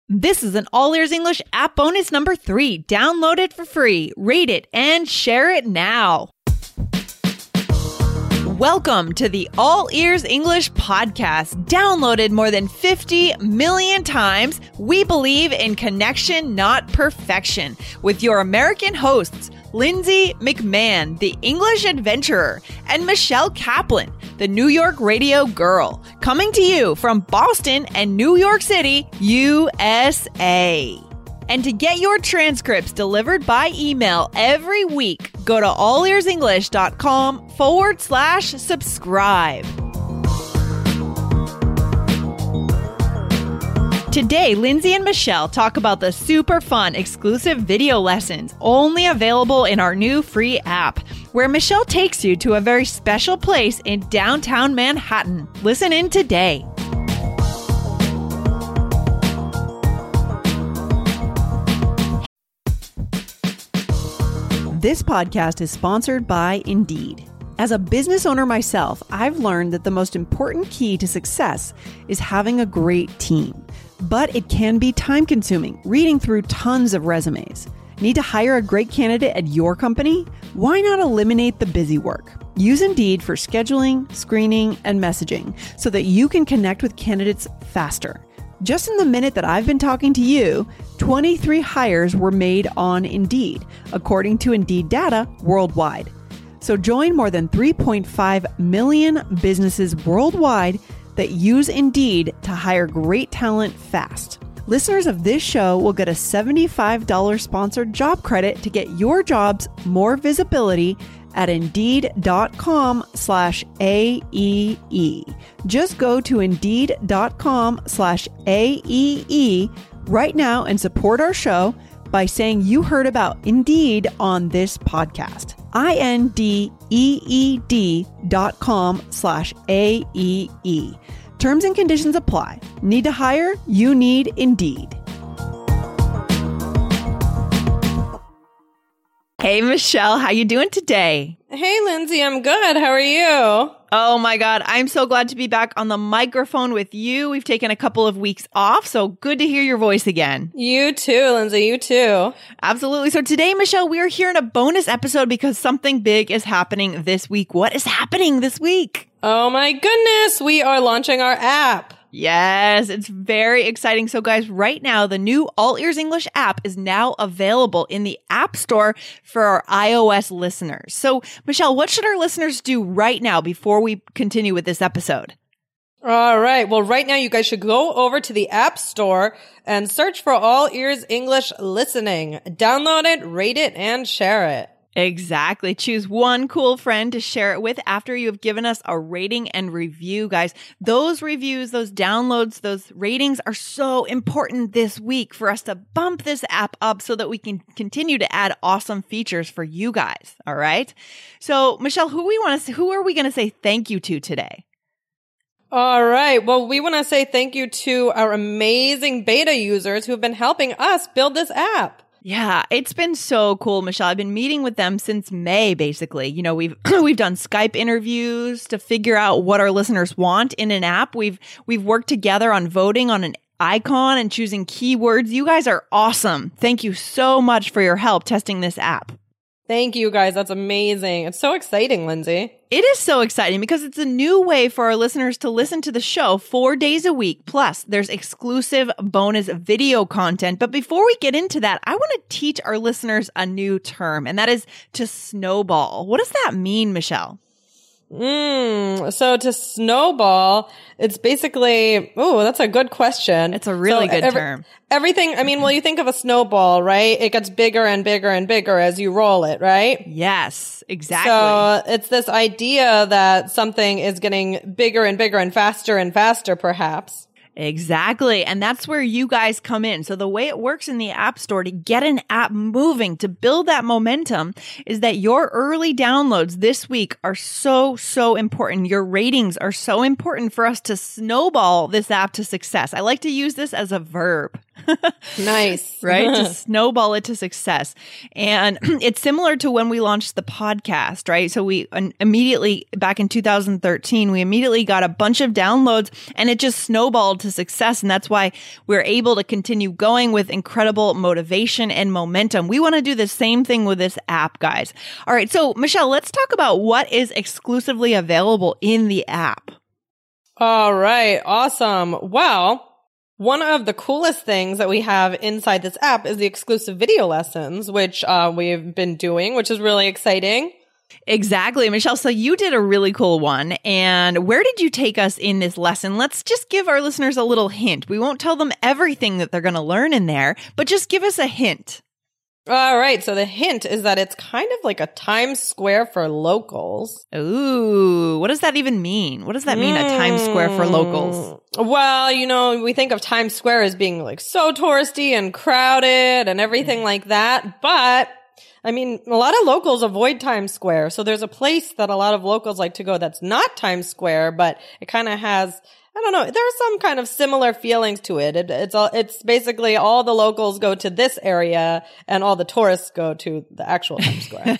This is an All Ears English app bonus number 3. Download it for free, rate it, and share it now. Welcome to the All Ears English podcast. Downloaded more than 50 million times, we believe in connection, not perfection. With your American hosts, Lindsay McMahon, the English adventurer, and Michelle Kaplan, the New York radio girl, coming to you from Boston and New York City, USA. And to get your transcripts delivered by email every week, go to allearsenglish.com/subscribe. Today, Lindsay and Michelle talk about the super fun exclusive video lessons only available in our new free app, where Michelle takes you to a very special place in downtown Manhattan. Listen in today. This podcast is sponsored by Indeed. As a business owner myself, I've learned that the most important key to success is having a great team. But it can be time-consuming, reading through tons of resumes. Need to hire a great candidate at your company? Why not eliminate the busy work? Use Indeed for scheduling, screening, and messaging so that you can connect with candidates faster. Just in the minute that I've been talking to you, 23 hires were made on Indeed, according to Indeed data worldwide. So join more than 3.5 million businesses worldwide that use Indeed to hire great talent fast. Listeners of this show will get a $75 sponsored job credit to get your jobs more visibility at Indeed.com/AEE. Just go to Indeed.com/AEE right now and support our show by saying you heard about Indeed on this podcast. INDEED.com/AEE. Terms and conditions apply. Need to hire? You need Indeed. Hey, Michelle, how you doing today? Hey, Lindsay, I'm good. How are you? Oh my God, I'm so glad to be back on the microphone with you. We've taken a couple of weeks off, so good to hear your voice again. You too, Lindsay, you too. Absolutely. So today, Michelle, we are here in a bonus episode because something big is happening this week. What is happening this week? Oh my goodness, we are launching our app. Yes, it's very exciting. So guys, right now, the new All Ears English app is now available in the App Store for our iOS listeners. So Michelle, what should our listeners do right now before we continue with this episode? All right. Well, right now, you guys should go over to the App Store and search for All Ears English Listening. Download it, rate it, and share it. Exactly. Choose one cool friend to share it with after you have given us a rating and review, guys. Those reviews, those downloads, those ratings are so important this week for us to bump this app up so that we can continue to add awesome features for you guys. All right. So, Michelle, who are we going to say thank you to today? All right. Well, we want to say thank you to our amazing beta users who have been helping us build this app. Yeah, it's been so cool, Michelle. I've been meeting with them since May, basically. You know, we've done Skype interviews to figure out what our listeners want in an app. We've worked together on voting on an icon and choosing keywords. You guys are awesome. Thank you so much for your help testing this app. Thank you, guys. That's amazing. It's so exciting, Lindsay. It is so exciting because it's a new way for our listeners to listen to the show 4 days a week. Plus, there's exclusive bonus video content. But before we get into that, I want to teach our listeners a new term, and that is to snowball. What does that mean, Michelle? So to snowball, it's basically, that's a good question. It's a really good term. Everything, you think of a snowball, right? It gets bigger and bigger and bigger as you roll it, right? Yes, exactly. So it's this idea that something is getting bigger and bigger and faster, perhaps. Exactly. And that's where you guys come in. So the way it works in the App Store to get an app moving, to build that momentum, is that your early downloads this week are so important. Your ratings are so important for us to snowball this app to success. I like to use this as a verb. Nice. Right? To snowball it to success. And it's similar to when we launched the podcast, right? So we immediately, back in 2013, we immediately got a bunch of downloads and it just snowballed to success. And that's why we're able to continue going with incredible motivation and momentum. We want to do the same thing with this app, guys. All right. So Michelle, let's talk about what is exclusively available in the app. All right. Awesome. Well, one of the coolest things that we have inside this app is the exclusive video lessons, which we've been doing, which is really exciting. Exactly, Michelle. So you did a really cool one. And where did you take us in this lesson? Let's just give our listeners a little hint. We won't tell them everything that they're going to learn in there, but just give us a hint. All right. So the hint is that it's kind of like a Times Square for locals. Ooh, what does that even mean? What does that mean, a Times Square for locals? Well, we think of Times Square as being like so touristy and crowded and everything like that. But I mean, a lot of locals avoid Times Square. So there's a place that a lot of locals like to go that's not Times Square, but it kind of has, I don't know, there's some kind of similar feelings to it. It's basically all the locals go to this area and all the tourists go to the actual Times Square.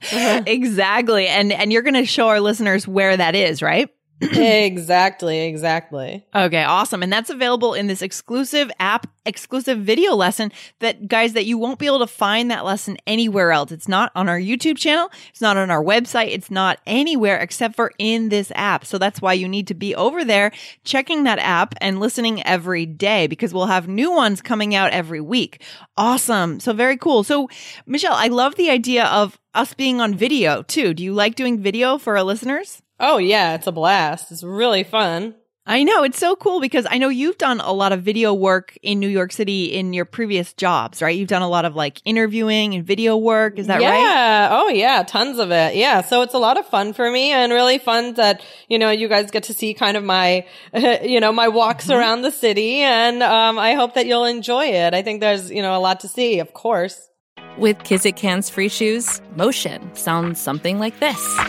Exactly. And you're going to show our listeners where that is, right? Exactly. Okay, awesome. And that's available in this exclusive app, exclusive video lesson that, guys, that you won't be able to find that lesson anywhere else. It's not on our YouTube channel. It's not on our website. It's not anywhere except for in this app. So that's why you need to be over there checking that app and listening every day, because we'll have new ones coming out every week. Awesome. So very cool. So Michelle, I love the idea of us being on video too. Do you like doing video for our listeners? Oh, yeah, it's a blast. It's really fun. I know. It's so cool because I know you've done a lot of video work in New York City in your previous jobs, right? You've done a lot of like interviewing and video work. Is that right? Yeah. Oh, yeah. Tons of it. Yeah. So it's a lot of fun for me and really fun that, you guys get to see kind of my, my walks around the city. And I hope that you'll enjoy it. I think there's, a lot to see, of course. With Kizik hands-free shoes, motion sounds something like this.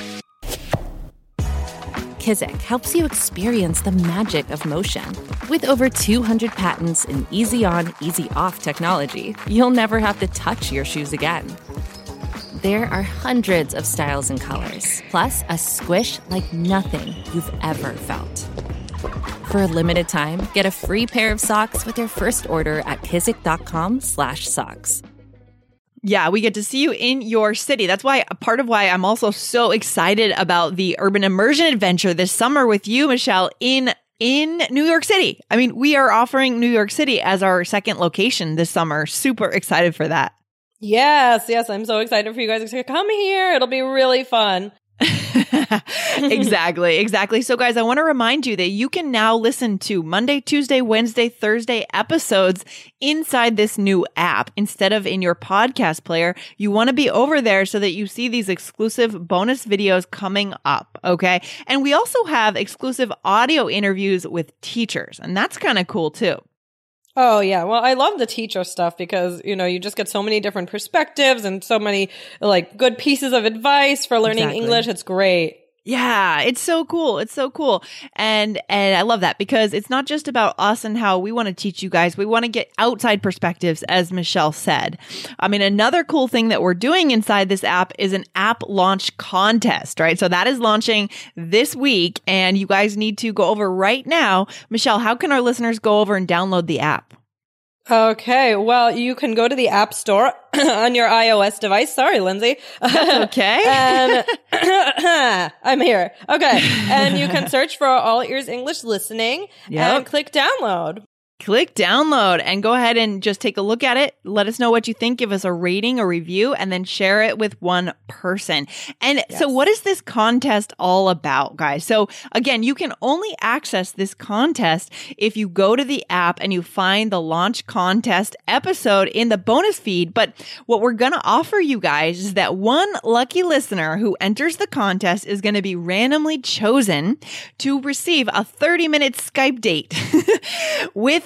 Kizik helps you experience the magic of motion. With over 200 patents and easy-on, easy-off technology, you'll never have to touch your shoes again. There are hundreds of styles and colors, plus a squish like nothing you've ever felt. For a limited time, get a free pair of socks with your first order at kizik.com/socks. Yeah, we get to see you in your city. That's why part of why I'm also so excited about the Urban Immersion Adventure this summer with you, Michelle, in New York City. I mean, we are offering New York City as our second location this summer. Super excited for that. Yes. I'm so excited for you guys to come here. It'll be really fun. Exactly. So guys, I want to remind you that you can now listen to Monday, Tuesday, Wednesday, Thursday episodes inside this new app instead of in your podcast player. You want to be over there so that you see these exclusive bonus videos coming up. Okay. And we also have exclusive audio interviews with teachers, and that's kind of cool too. Oh, yeah. Well, I love the teacher stuff because, you just get so many different perspectives and so many like good pieces of advice for learning English. It's great. Yeah, it's so cool. And I love that because it's not just about us and how we want to teach you guys. We want to get outside perspectives, as Michelle said. I mean, another cool thing that we're doing inside this app is an app launch contest, right? So that is launching this week and you guys need to go over right now. Michelle, how can our listeners go over and download the app? Okay, well, you can go to the App Store on your iOS device. Sorry, Lindsay. Okay. And I'm here. Okay. And you can search for All Ears English Listening and click download. Click download and go ahead and just take a look at it. Let us know what you think. Give us a rating, a review, and then share it with one person. And so what is this contest all about, guys? So again, you can only access this contest if you go to the app and you find the launch contest episode in the bonus feed. But what we're going to offer you guys is that one lucky listener who enters the contest is going to be randomly chosen to receive a 30-minute Skype date with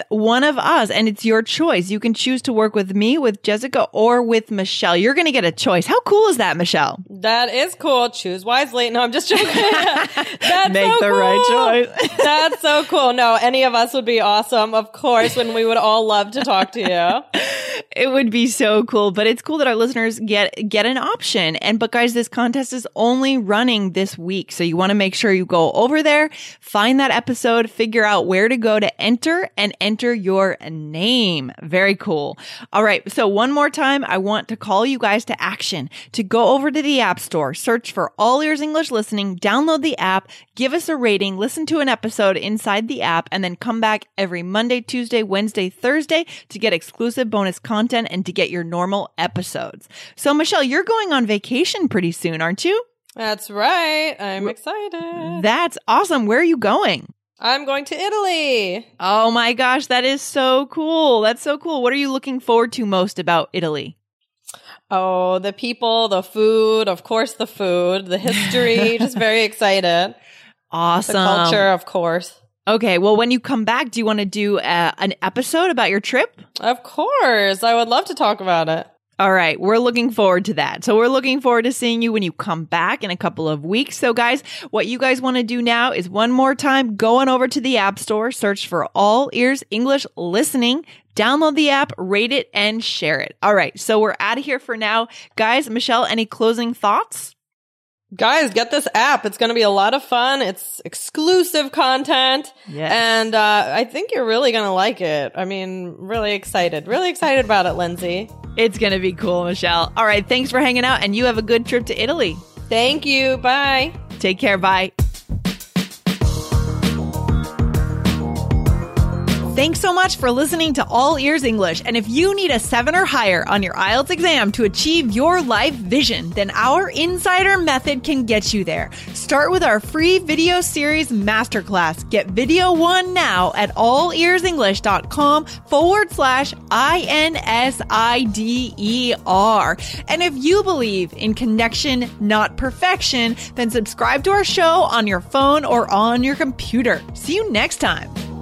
one of us, and it's your choice. You can choose to work with me, with Jessica, or with Michelle. You're going to get a choice. How cool is that, Michelle? That is cool. Choose wisely. No, I'm just joking. That's Make so the cool. right choice. That's so cool. No, any of us would be awesome, of course, when we would all love to talk to you. It would be so cool, but it's cool that our listeners get an option. But guys, this contest is only running this week. So you want to make sure you go over there, find that episode, figure out where to go to enter, and enter your name. Very cool. All right. So one more time, I want to call you guys to action, to go over to the App Store, search for All Ears English Listening, download the app, give us a rating, listen to an episode inside the app, and then come back every Monday, Tuesday, Wednesday, Thursday to get exclusive bonus content and to get your normal episodes. So Michelle, you're going on vacation pretty soon, aren't you? That's right. I'm excited. That's awesome. Where are you going? I'm going to Italy. Oh my gosh, that is so cool. That's so cool. What are you looking forward to most about Italy? Oh, the people, the food, of course, the food, the history, just very excited. Awesome. The culture, of course. Okay, well, when you come back, do you want to do an episode about your trip? Of course. I would love to talk about it. All right, we're looking forward to that. So we're looking forward to seeing you when you come back in a couple of weeks. So guys, what you guys want to do now is one more time, go on over to the App Store, search for All Ears English Listening, download the app, rate it, and share it. All right, so we're out of here for now. Guys, Michelle, any closing thoughts? Guys, get this app. It's going to be a lot of fun. It's exclusive content. Yes. And I think you're really going to like it. I mean, really excited. Really excited about it, Lindsay. It's going to be cool, Michelle. All right, thanks for hanging out, and you have a good trip to Italy. Thank you. Bye. Take care. Bye. Thanks so much for listening to All Ears English. And if you need a 7 or higher on your IELTS exam to achieve your life vision, then our Insider Method can get you there. Start with our free video series masterclass. Get video 1 now at allearsenglish.com/INSIDER. And if you believe in connection, not perfection, then subscribe to our show on your phone or on your computer. See you next time.